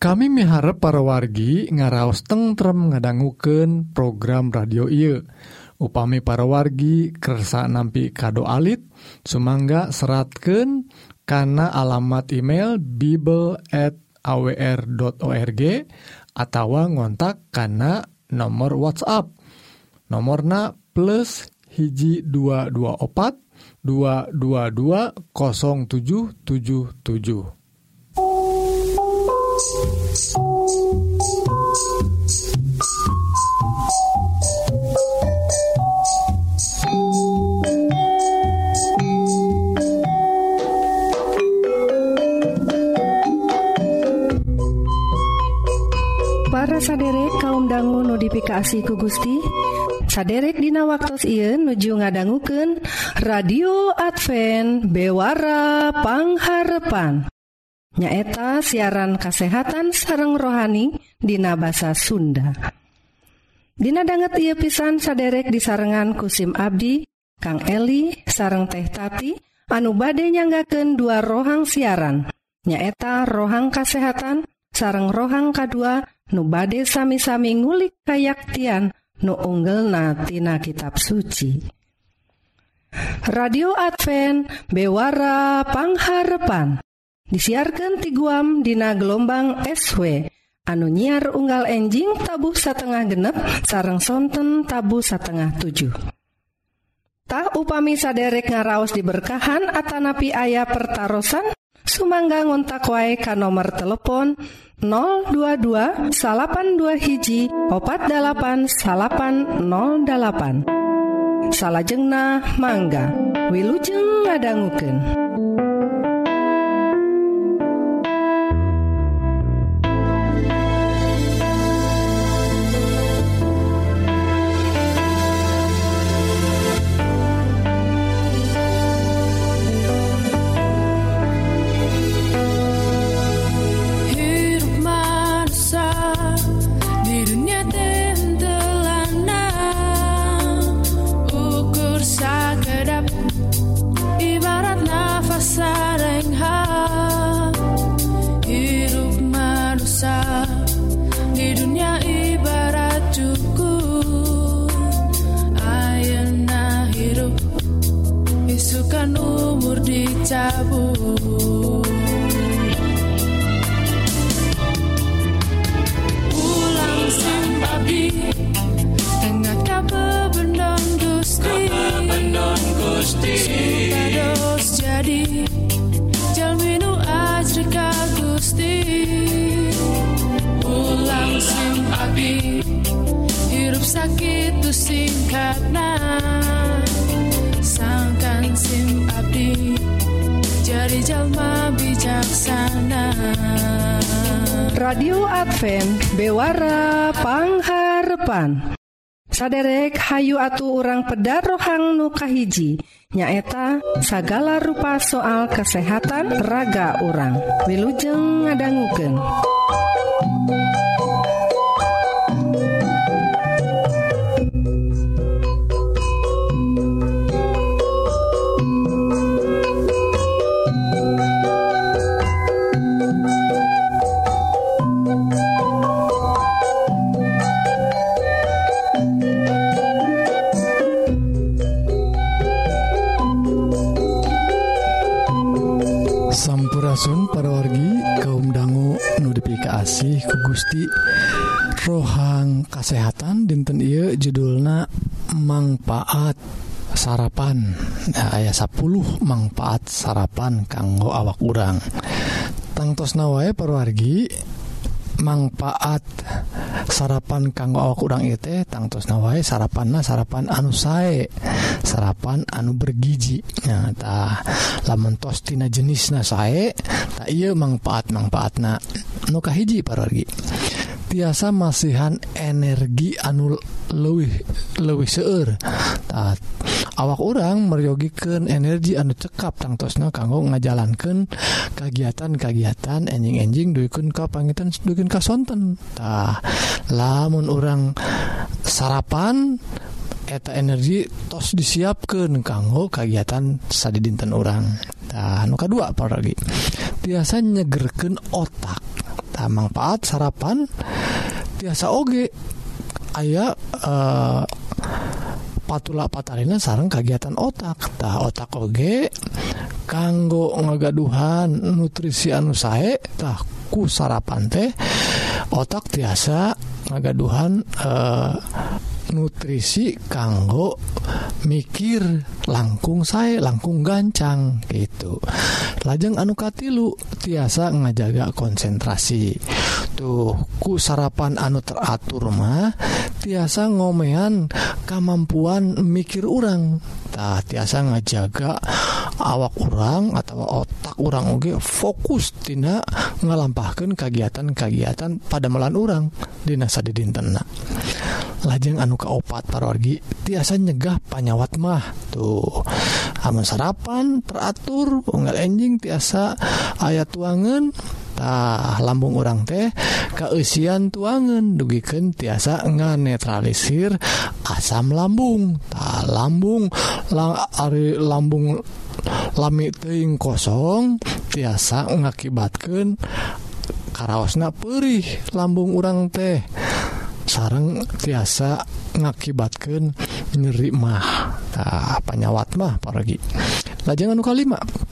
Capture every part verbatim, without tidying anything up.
Kami miharep para wargi ngaraos tentrem ngadangukeun program radio ieu. Upami para wargi kersa nampi kado alit, sumangga seratkeun kana alamat email bible at a w r dot org atawa ngontak kana nomor WhatsApp. Nomorna plus hiji dua dua opat dua dua dua nol tujuh tujuh tujuh. Para saderek kaum dangu notifikasi ku Gusti, saderek dina waktos ieu nuju ngadangukeun Radio Advent Bewara Pangharepan. Nyaeta siaran kasehatan sareng rohani dina basa Sunda. Dina danget ieu pisan saderek disarengan kusim abdi Kang Eli sareng Teh Tati anu bade nyanggakeun dua rohang siaran. Nyaeta rohang kasehatan sareng rohang kadua nu bade sami-sami ngulik kayaktian nu unggelna tina kitab suci. Radio Advent Bewara Pangharepan disiarkeun ti Guam dina gelombang S W anu nyiar unggal enjing tabuh satengah genep sareng sonten tabuh satengah tujuh. Tah upami saderek ngaraos diberkahan atanapi aya pertarosan, sumangga ngontak wae ka nomor telepon nol dua dua delapan dua hiji opat dalapan dalapan nol dalapan. Salajengna mangga wilujeng ngadangukeun. Isukan umur dicabut, ulang simpati ingat kabebenon Gusti, supados jadi jalminu ajrika Gusti. Ulang simpati hirup sakit tu singkatna, sangkan sim abdi jadi jalma bijaksana. Radio Advent Bewara Pangharepan. Saderek hayu atu urang pedar rohang nu kahiji, nyaeta sagala rupa soal kesehatan raga urang. Wilujeng ngadangukeun. Sampurasun para wargi kaum dangu nu dipikaasih ku Gusti. Rohang kasehatan dinten ieu judulna mangpaat sarapan. Nah, aya sepuluh mangpaat sarapan kanggo awak urang. Tangtosna wae para wargi mangpaat sarapan kanggo awak urang ieu teh tangtosna wae sarapanna sarapan anu sae, sarapan anu bergizi. Nah, tah lamun tos tina jenisna sae, tah ieu mangpaat-mangpaatna nu kahiji para wargi. Tiasa masihan energi anu leuwih leuwih seueur. Tah awak urang meryogikeun energi anu cekap tangtosna kanggo ngajalankeun kagiatan-kagiatan enjing-enjing duikeun ka pangitan duikeun ka sonten. Tah lamun urang sarapan eta energi tos disiapkeun kanggo kagiatan sadidinten urang. Tah anu kadua para lagi tiasa nyegerkeun otak. tah manfaat sarapan tiasa oge aya uh, patula patalina sareng kagiatan otak. Tah otak oge kanggo ngagaduhan nutrisi anu sae. Tah ku sarapan teh otak tiasa ngagaduhan uh, nutrisi kanggo mikir langkung sae, langkung gancang gitu. Lajeng anu katilu tiasa ngajaga konsentrasi. Tuh ku sarapan anu teratur mah tiasa ngomean kemampuan mikir urang. Tah tiasa ngajaga awak urang atau otak urang oge fokus tina ngalampahkeun kagiatan-kagiatan pada melan urang dina sadidintenna. Lajeng anu kaopat parawargi tiasa nyegah panyawat mah. Tuh amun sarapan teratur unggal enjing tiasa aya tuangan. Tah lambung urang teh kaeusian tuangan dugikeun tiasa nganetralisir asam lambung. Tah lambung lang, ari lambung lami teuing kosong tiasa ngakibatkeun karaosna peurih lambung urang teh. Sareng tiasa ngakibatkeun nyeri mah. Tah panyawat mah paragi. Lajeng anu kalima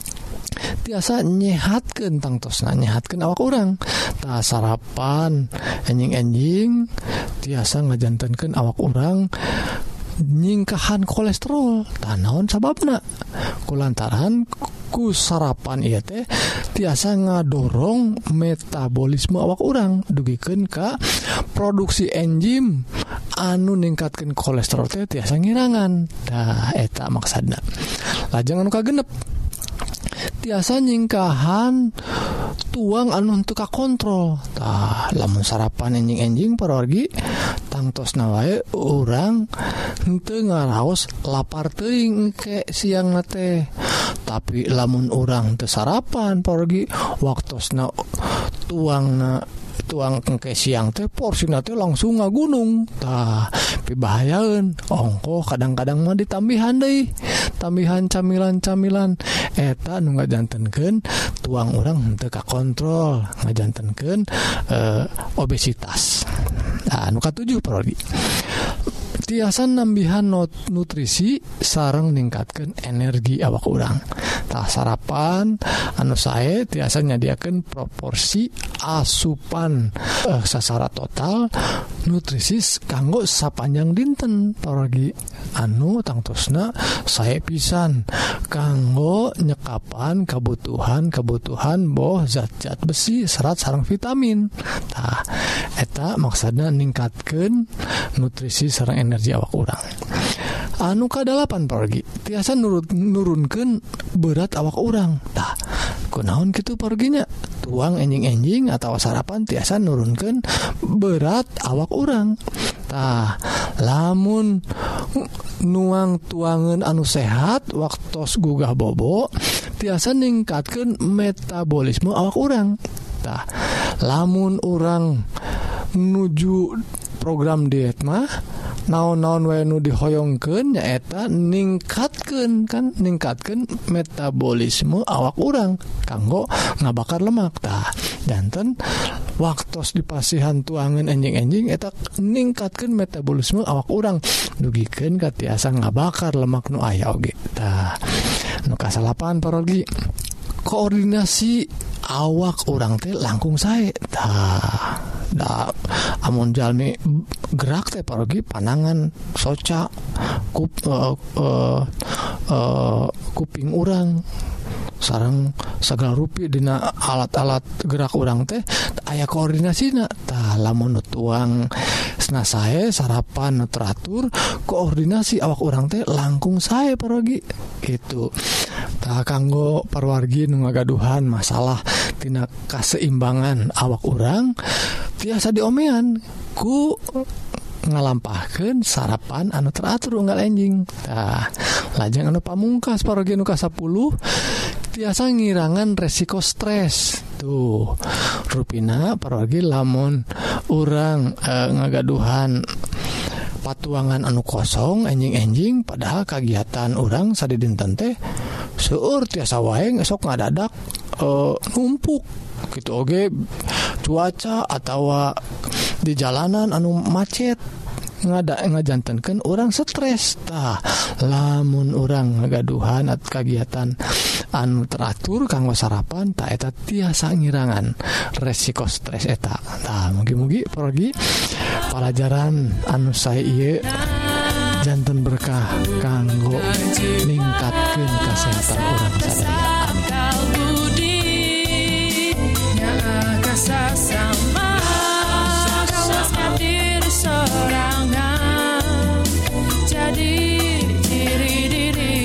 tiasa nyehatkeun tangtosna nyehatkeun awak urang. Tah sarapan enjing-enjing tiasa ngajantenkeun awak urang nyingkahan kolesterol. Tah naon sababna? Kulantaran ku sarapan ieu teh tiasa ngadorong metabolisme awak urang dugikeun ka produksi enzim anu ningkatkeun kolesterol teh tiasa ngirangan. Tah eta maksudna. Lajeng anu kagenep tiasa nyingkahan tuang anu teu kakontrol. Tah lamun sarapan enjing-enjing parawargi tangtosna wae urang henteu ngaraos lapar teuing engke siangna teh. Tapi lamun urang teu sarapan parawargi waktosna tuangna tuang engke siang teh porsina teh langsung ngagunung. Tah pibahayaeun ongko kadang-kadang mah ditambihan deui tambihan camilan-camilan eta nu ngajantenkeun tuang urang henteu kakontrol ngajantenkeun uh, obesitas. Nah nu katujuh parodi tiasa nambihan nutrisi sareng ningkatkeun energi awak urang. Tah sarapan anu sae tiasa nyadiakeun proporsi asupan eh, sasara total nutrisi kanggo sapanjang dinten paragi anu tangtosna sae pisan kanggo nyekapan kebutuhan-kebutuhan boh zat-zat besi, serat sareng vitamin. Tah eta maksudna ningkatkeun nutrisi sareng energi awak urang. Anu kadalapan paragi tiasa nurun nurunkeun berat awak urang. Tah kunaon kitu paraginya? Tuang enjing-enjing atau sarapan tiasa nurunkeun berat awak urang. Tah lamun nuang tuangan anu sehat waktos gugah bobo tiasa ningkatkeun metabolisme awak urang. Tah lamun urang nuju program diet mah naon-naon wae nu dihoyongkeun nyaeta ningkatkeun kan ningkatkeun metabolisme awak urang kanggo ngabakar lemak. Tah janten waktos dipasihan tuangan enjing-enjing eta ningkatkeun metabolisme awak urang dugikeun ka tiasa ngabakar lemak nu aya oge. Tah nu kasalapan parogi koordinasi awak urang teh langkung sae. Tah da amun jalmi gerak teh parogi panangan soca kup uh, uh, uh, kuping urang sareng segala rupi dina alat-alat gerak urang teh aya koordinasina. Tah lamun tuang sena sae sarapan nu teratur koordinasi awak urang teh langkung sae parogi gitu. Tah kanggo parwargi nu ngagaduhan masalah tina kaseimbangan awak urang tiasa diomean ku ngalampahkeun sarapan anu teratur unggal enjing. Tah lajeng anu pamungkas parogi nu kasapuluh tiasa ngirangan resiko stres. Tuh rupina parogi lamun urang e, ngagaduhan patuangan anu kosong enjing-enjing padahal kagiatan urang sadidinten teh seueur tiasa wae sok ngadadak e, numpuk gitu oge cuaca atau di jalanan anu macet ngada ngajantenkeun orang stres tah. Lamun orang ngagaduhan at kegiatan anu teratur kanggo sarapan tak eta tiasa ngirangan resiko stres eta. Tah mugi-mugi pergi pelajaran anu sae ieu janten berkah kanggo ningkatkeun kesehatan urang sadaya. Sorangan jadi diri diri.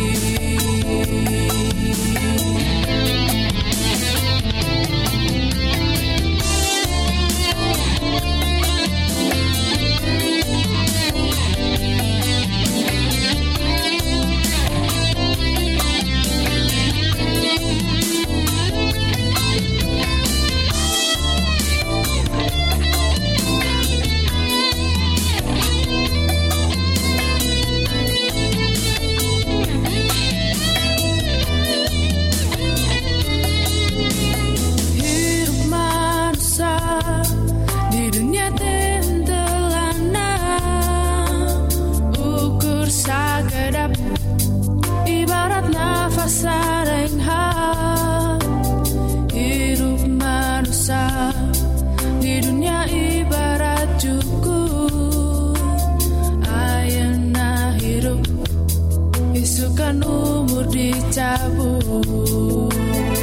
Isukan umur dicabut,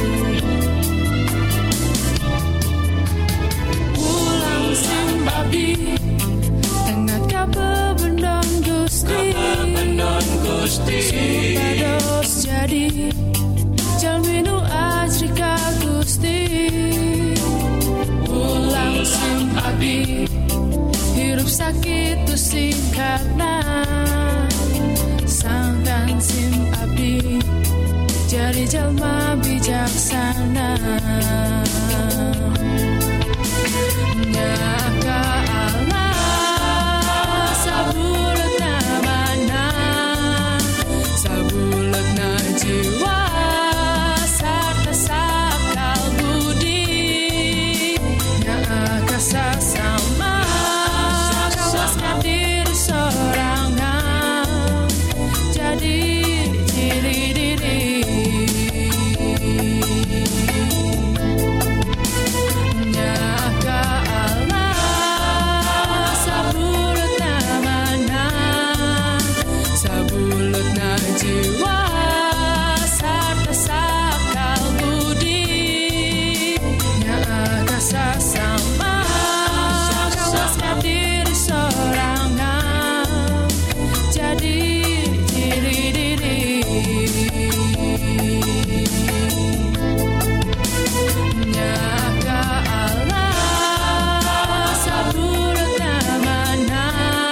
pulang simbabdi tengah kabebendon Gusti, supados jadi jalminu ajri ka Gusti. Pulang simbabdi hirup sakit tu singkatna, sangkan sim abdi jadi jalma bijaksana. Nyaka Allah sabuletna mana, sabuletna jiwa sarta sakal budi. Nyaka sasama kawas kadir sorangan jadi diri diri. Nyaka Allah sabuletna mana, sabuletna jiwa sarta sakal budi. Nyaka sasama kawas kadir sorangan jadi diri diri. Nyaka Allah sabuletna mana,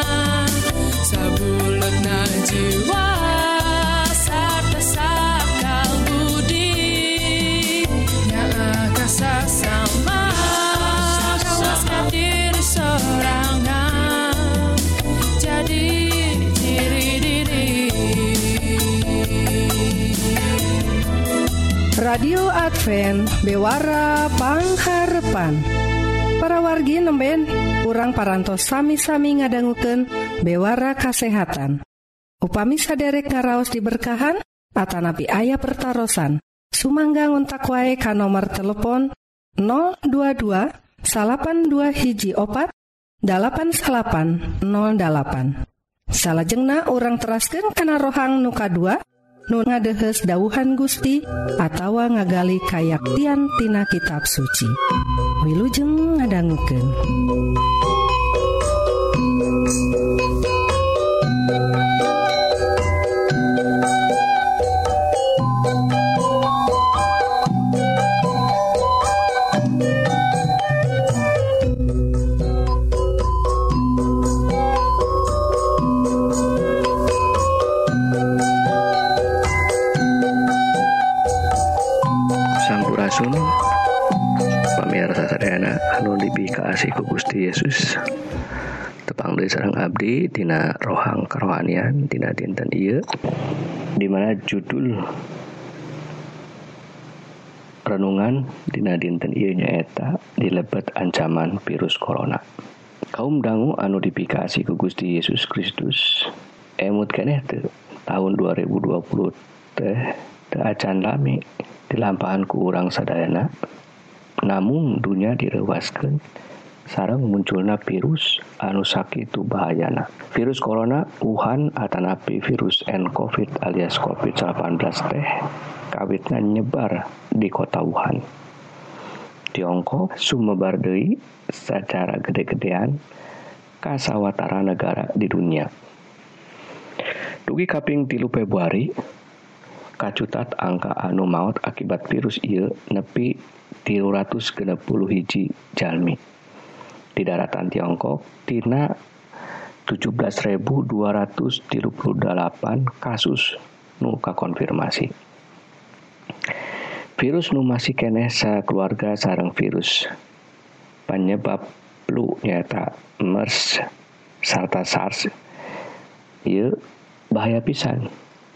sabuletna jiwa sarta sakal budi. Nyaka sasama kawas kadir sorangan jadi diri diri. Radio Advent Bewara Pangharepan. Para wargi nemben urang parantos sami-sami ngadangukeun bewara kasehatan. Upami saderek ngaraos diberkahan atanapi aya pertarosan, sumangga ngontak wae ka nomor telepon nol dua dua salapan dua hiji opat dalapan salapan nol dalapan. Salajengna urang teraskeun kana rohang nu kadua nu ngadehes dawuhan Gusti atawa ngagali kayaktian tina kitab suci. Wilujeng ngadangukeun. Sampurasun pamirsa sadayana anu dipikaasi ku Gusti Yesus. Tepang deui sareng abdi dina rohang karohanian dina dinten ieu, di mana judul renungan dina dinten ieu nyaeta dilebet ancaman virus corona. Kaum dangu anu dipikasi ku Gusti Yesus Kristus, emut keneh teu tahun dua ribu dua puluh teh teu acan lami dilampahan ku urang sadayana. Namun dunya direuwaskeun sareng munculna virus anu sakitu bahayana. Virus corona Wuhan atanapi virus nCoV alias covid delapan belas teh kawitna nyebar di kota Wuhan. Tiongkok sumebar deui secara gede-gedean ka sawatara negara di dunia. Dugi kaping tilu Februari kacutat angka anu maot akibat virus ieu nepi tilu ratus genep puluh hiji jalmi di daratan Tiongkok tina tujuh belas ribu dua ratus tilu puluh dalapan kasus nu kakonfirmasi. Virus nu masih keneh sakeluarga sareng virus penyebab flu nyata MERS sarta SARS ieu bahaya pisan.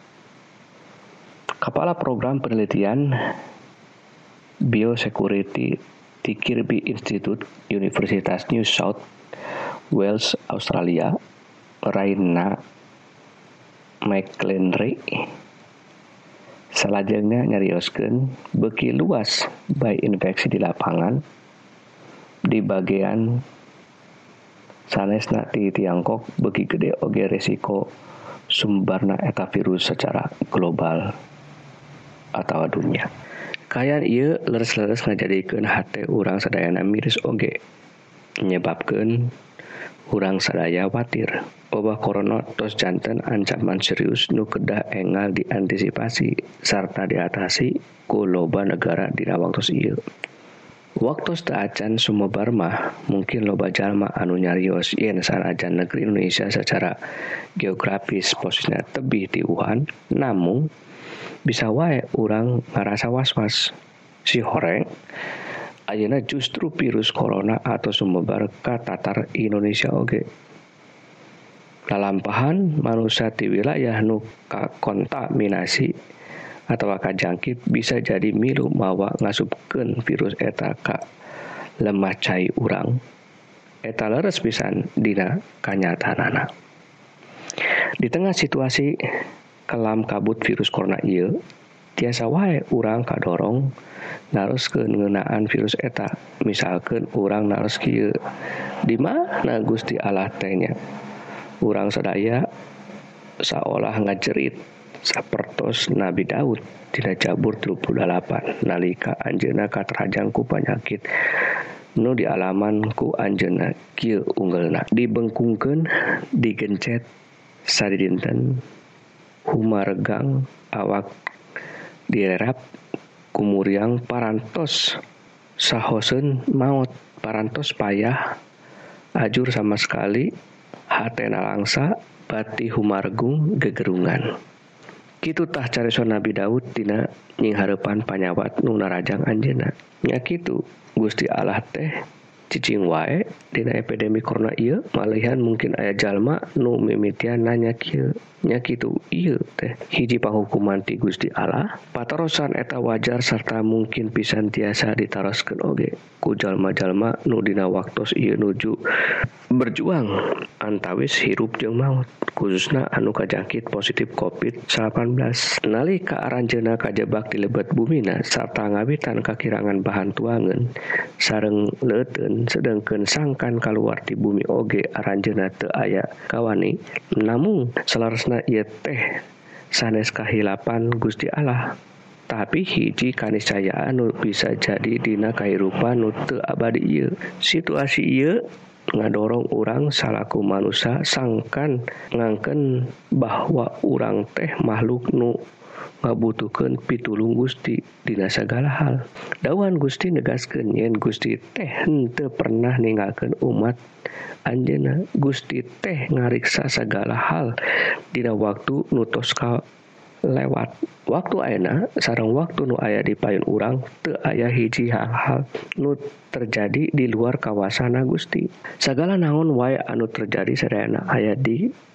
Kepala Program Penelitian Biosecurity di Kirby Institute Universitas New South Wales Australia, Raina McLenry salajengna nyarioskeun beuki luas bae infeksi di lapangan di bagian sanesna ti Tiongkok beuki gede oge resiko sumberna eta virus secara global atawa dunia. Kayan ieu leres-leres ngajadikeun hate urang sadayana miris oge, nyebabkeun urang sadaya watir wabah corona tos janten ancaman serius nu kedah enggal diantisipasi sarta diatasi ku loba negara dina waktos ieu. Waktos teu acan sumebar mah mungkin loba jalma anu nyarios yen sanajan negeri Indonesia secara geografis posisinya tebih di Wuhan, namun bisa wae urang ngarasa was-was. Si horeng ayeuna justru virus corona atau sumebar ka tatar Indonesia oge. Lalampahan manusia di wilayah nu kakontaminasi atau kajangkit bisa jadi milu mawa ngasupkeun virus eta ka lemah cai urang. Eta leres pisan dina kanyataanana. Di tengah situasi kelam kabut virus corona ieu, tiasa wae urang kadorong naroskeun ngeunaan virus eta. Misalkeun urang naros kieu, di mana Gusti Allah teh nya? Urang sadaya saolah ngajerit sapertos Nabi Daud dina Jabur tilu puluh dalapan nalika anjeunna katerajang ku panyakit nu dialaman ku anjeunna kieu unggelna dibengkungkeun digencet sadidinten humaregang awak direrap kumuriang parantos sahoseun maot parantos payah ajur sama sekali hatena langsa bati humargung gegerungan. Kitu tah cariosan Nabi Daud dina nyinghareupan panyawat nu narajang anjeunna. Nya kitu Gusti Allah teh cicing wae dina epidemi corona ieu malihan mungkin aya jalma nu mimitian nanya kieu. Nya kitu ieu teh hiji panghukuman ti Gusti Allah patarosan eta wajar sarta mungkin pisan tiasa ditaroskeun oge ku jalma-jalma nu dina waktos ieu nuju berjuang antawis hirup jeung maut khususna anu kajangkit positif covid delapan belas nalika aranjeunna kajebak di lebet bumina sarta ngawitan kakirangan bahan tuangan sareng leuteun sedengkeun sangkan kaluar ti bumi oge aranjeunna teu aya kawani namun salaresna ieu teh sanes kahilapan Gusti Allah tapi hiji kaniscayaan nu bisa jadi dina kahirupan nu teu abadi ieu. Situasi ieu ngadorong urang salaku manusia sangkan ngangken bahwa urang teh makhluk nu ngabutuhkeun pitulung Gusti dina sagala hal. Dawan Gusti negaskeun yen Gusti teh henteu pernah ninggalkeun umat anjeunna. Gusti teh ngariksa sagala hal dina waktu nu tos lewat. Waktu ayeuna sareng waktu nu aya di payun urang teu aya hiji hal-hal nu terjadi di luar kawasan Gusti. Sagala naon wae anu terjadi sadayana aya di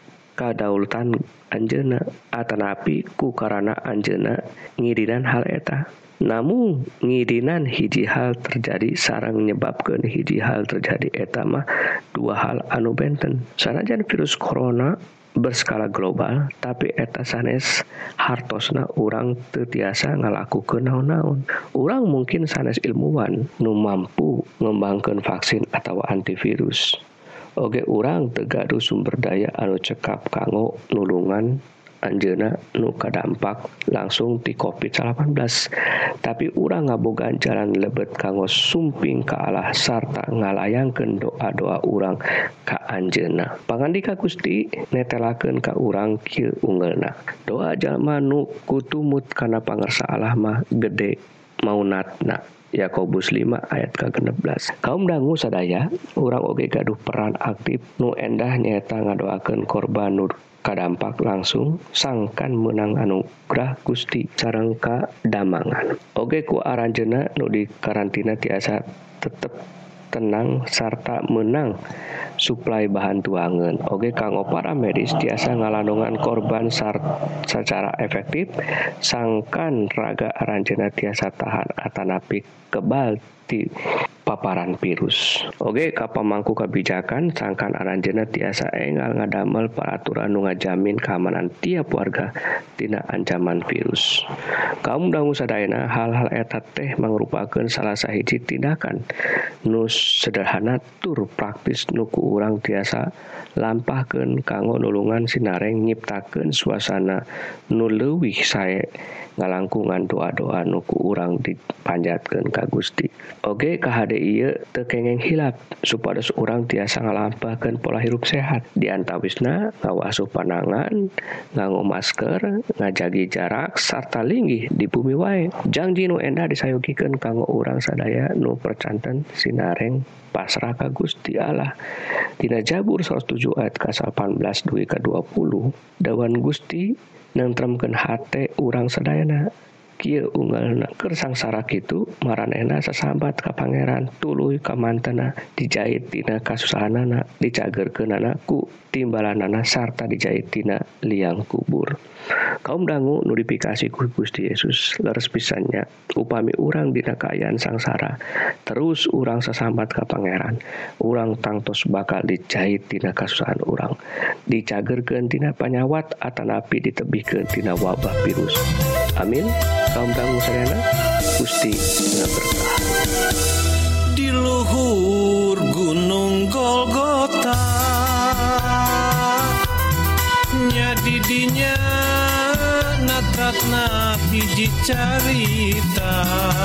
kadaulatan anjeunna atanapi ku karana anjeunna ngidinan hal eta. Namun ngidinan hiji hal terjadi sareng nyebabkeun hiji hal terjadi eta mah dua hal anu benten. Sanajan virus corona berskala global, tapi eta sanes hartosna urang teu tiasa ngalakukeun naon-naon. Urang mungkin sanes ilmuwan nu mampu ngembangkeun vaksin atawa antivirus. Oge urang teu gaduh sumber daya anu cekap kanggo nulungan anjeunna nu kadampak langsung ti covid delapan belas. Tapi urang ngabogaan jalan lebet kanggo sumping ka Allah sarta ngalayangkeun doa-doa urang ka anjeunna. Pangandika Gusti netelakeun ka urang kieu unggelna. Doa jalma nu kutumut kana pangersa Allah mah gede maunatna. Yakobus lima ayat ka genep belas. Kaum dangu sadaya, urang oge gaduh peran aktif nu endah nyaeta ngadoakeun korban nu kadampak langsung sangkan menang anugerah Gusti sareng kadamangan. Oge ku aranjeunna nu di karantina tiasa tetep tenang sarta menang suplai bahan tuangan. Oge kanggo para medis tiasa ngalandungan korban secara efektif sangkan raga aranjeunna tiasa tahan atanapi kebal ti paparan virus. Oge ka pamangku kebijakan sangkan aranjeunna tiasa enggal ngadamel peraturan nu ngajamin keamanan tiap warga tina ancaman virus. Kaum dangu sadayana hal-hal eta teh mangrupakeun salah sahiji tindakan nu sederhana tur praktis nu ku urang tiasa lampahkeun kanggo nulungan sinareng nyiptakeun suasana nu leuwih sae ngalangkungan doa-doa nu ku urang dipanjatkeun ka Gusti. Oge ka hade ieu teu kengeng hilap supados urang tiasa ngalampahkeun pola hirup sehat. Di antawisna ngawasuh panangan, nganggo masker, ngajagi jarak sarta linggih di bumi wae. Janji nu endah disayogikeun kanggo urang sadaya nu percanten sinareng pasrah ka Gusti Allah. Dina Jabur seratus tujuh ayat ka delapan belas dua ka dua puluh, dawan Gusti nentremkeun hate urang sadayana. Kieu unggalna keur sangsara kitu maranehna sasambat ka pangeran tuluy ka mantena dijait dina kasusahanana dicagerkeunana ku timbalanana sarta dijait dina liang kubur. Kaum dangu nu dipikasi ku Gusti Yesus leres pisannya upami urang dina kaayaan sangsara terus urang sasambat ka pangeran urang tangtos bakal dijait dina kasusahan urang dicagerkeun dina panyawat atanapi ditebihkeun dina wabah virus. Amin. Kaum dangu sadayana Gusti ngaberkah. Di luhur gunung Golgota nya di dinya natratna hiji carita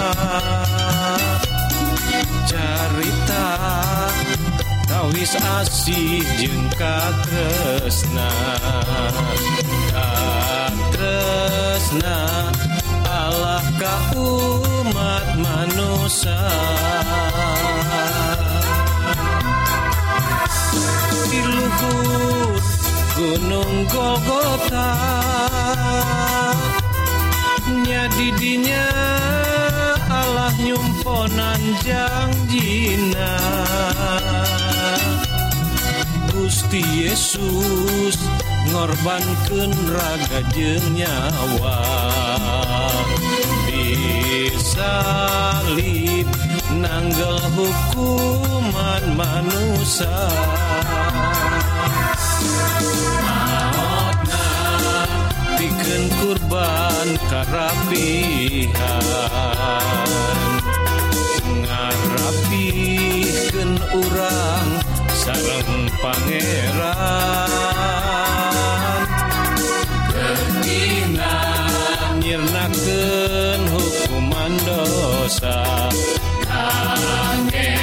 carita kawis asih jeung katresna katresna Allah ka umat manusia. Di luhur gunung Golgota nya di dinya Allah nyumponan janjina Gusti Yesus ngorbankeun raga jeung nyawa disalib nanggel hukuman manusia. Maotna pikeun kurban karapihan ngarapikeun urang sareng pangeran geuningan nyirnakeun hukuman dosa kangge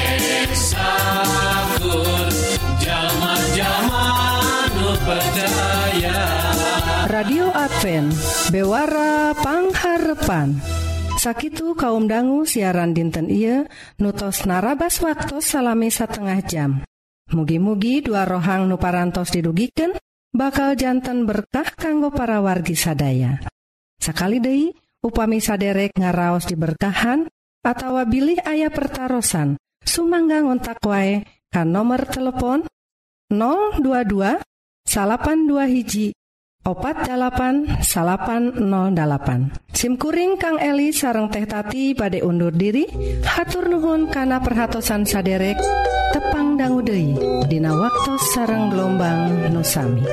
sakur jalma-jalma nu percaya. Radio Advent Bewara Pangharepan. Sakitu kaum dangu siaran dinten ieu nutos narabas waktos salami satengah jam. Mugi-mugi dua rohang nu parantos didugikeun bakal janten berkah kanggo para wargi sadaya. Sakali deui upami saderek ngaraos diberkahan atawa bilih aya pertarosan, sumangga ngontak wae ka nomer telepon nol dua dua salapan dua hiji opat dalapan salapan nol dalapan. Simkuring Kang Eli sareng Teh Tati bade undur diri. Hatur nuhun kana perhatosan saderek. Tepang dangu deui dina waktos sareng gelombang nu sami.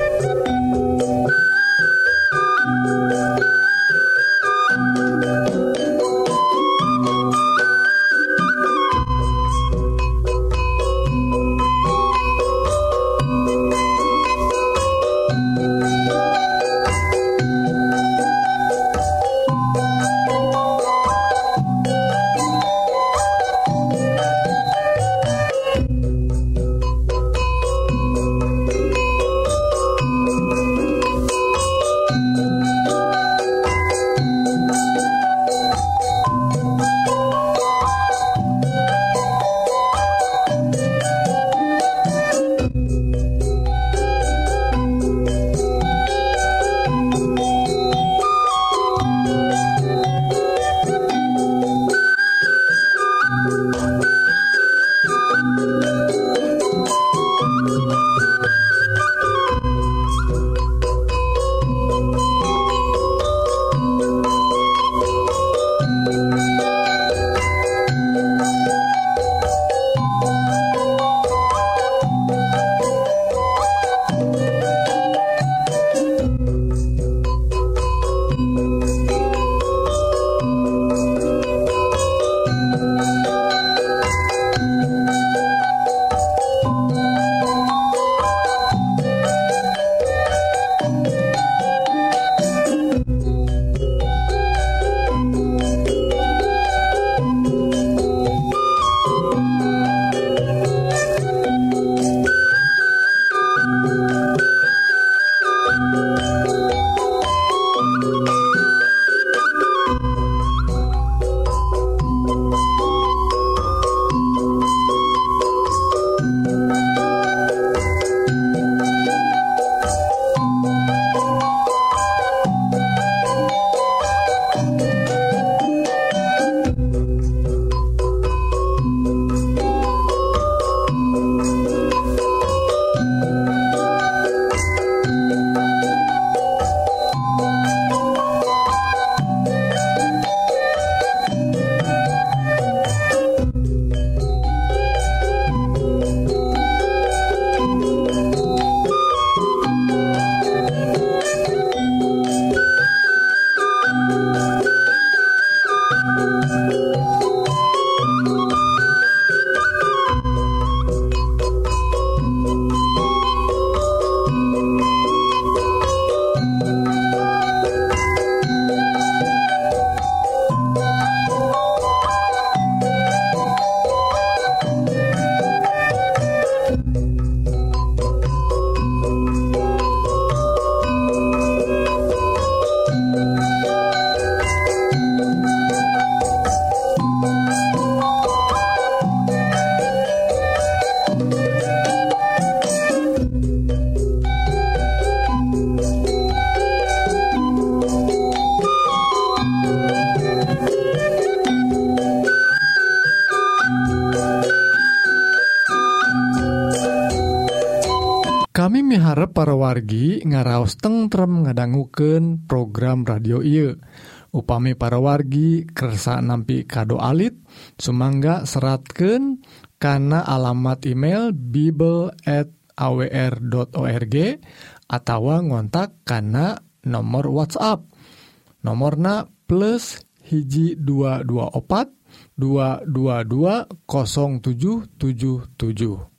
Kami miharep para wargi ngaraos tentrem ngadangukeun program radio ieu. Upami para wargi kersa nampi kado alit, sumangga seratkeun kana alamat email bible at a w r dot org atawa ngontak kana nomor WhatsApp. Nomorna plus hiji dua dua opat dua dua dua nol tujuh tujuh tujuh.